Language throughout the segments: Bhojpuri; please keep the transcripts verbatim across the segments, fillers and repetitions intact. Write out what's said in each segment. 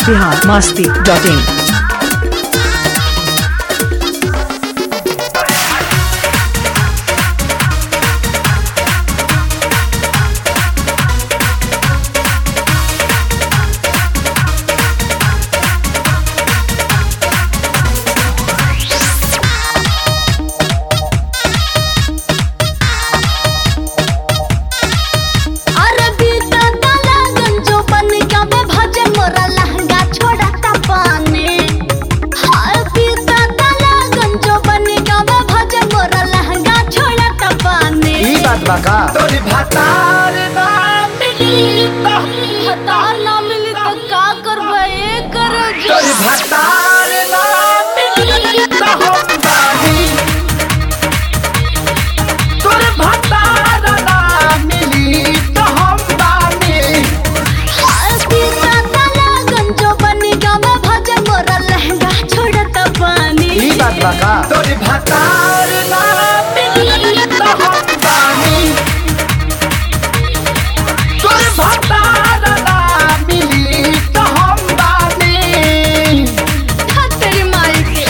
Bihar Masti dot in. तोरी भतार ना मिली भतार ना मिली तो का करबे कर तोरी भतार ना मिली तो हम बानी तोरी भतार ना मिली तो हम बानी पीता ताला गंजो बनी गावे भजे मोरा लहंगा छोड़त पानी। ई बात बा का तोरी भतार ना मिली तो हम बानी भतार ना मिली तो हम बानी तेरी माई के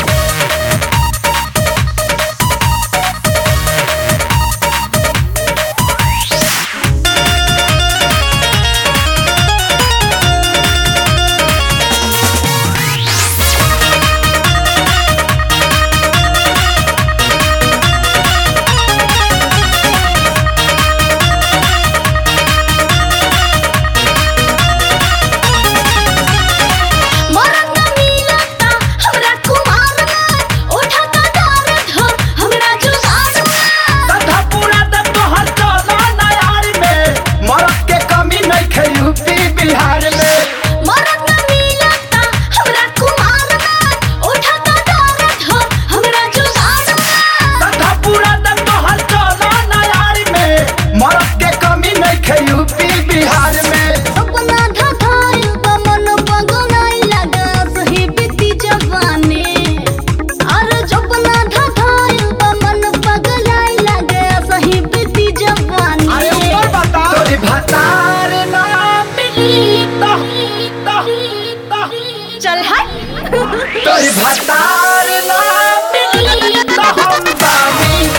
चल हट तोरी भतार ना मिली तो हम बानी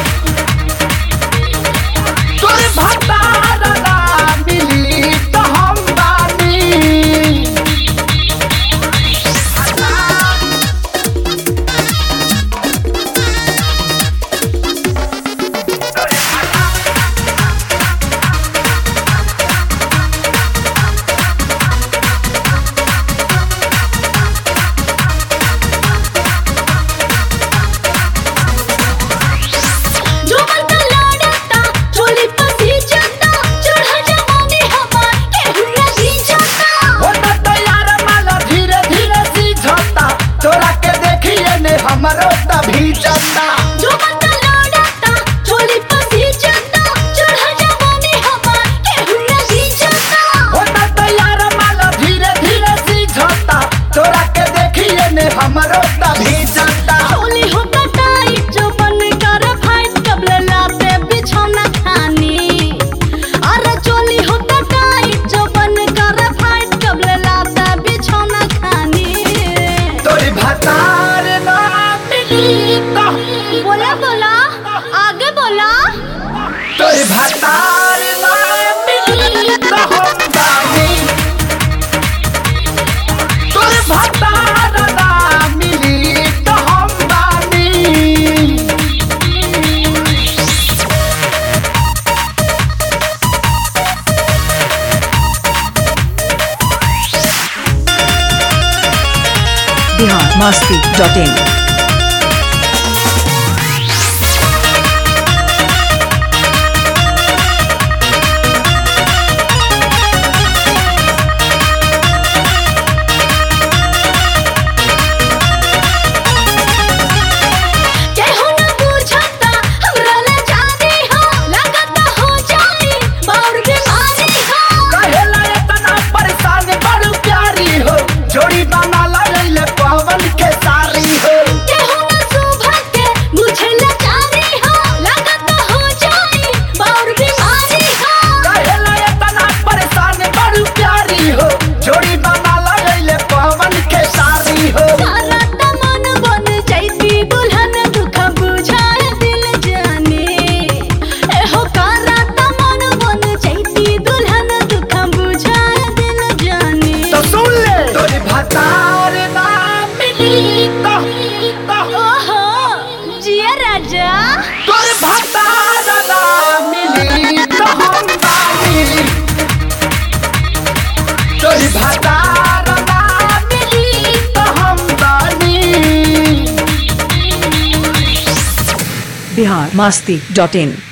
तोरी भतार ना मिली तो हम बानी हमरो तभी चंदा जो बंदा लौटता चोली पसी चंदा चढ़ जवानी हवा केहू नहीं चंदा होता तो यार माला धीरे धीरे सीझता तोरा के देखिए ने हमरो तभी चंदा चोली हो कटाई जो बन कर फाइट कबले लाते बिछौना खानी अरे चोली हो कटाई जो बन कर फाइट कबले लाते बिछौना खानी तोरी भतार ना बोला बोला आगे बोला तोरी भतार ना मिली तो हम बानी तोरी भतार ना मिली तो हम बानी बिहार मस्ती डॉट इन। जोड़ी बना ला ले पवन के सारी हो masti dot in.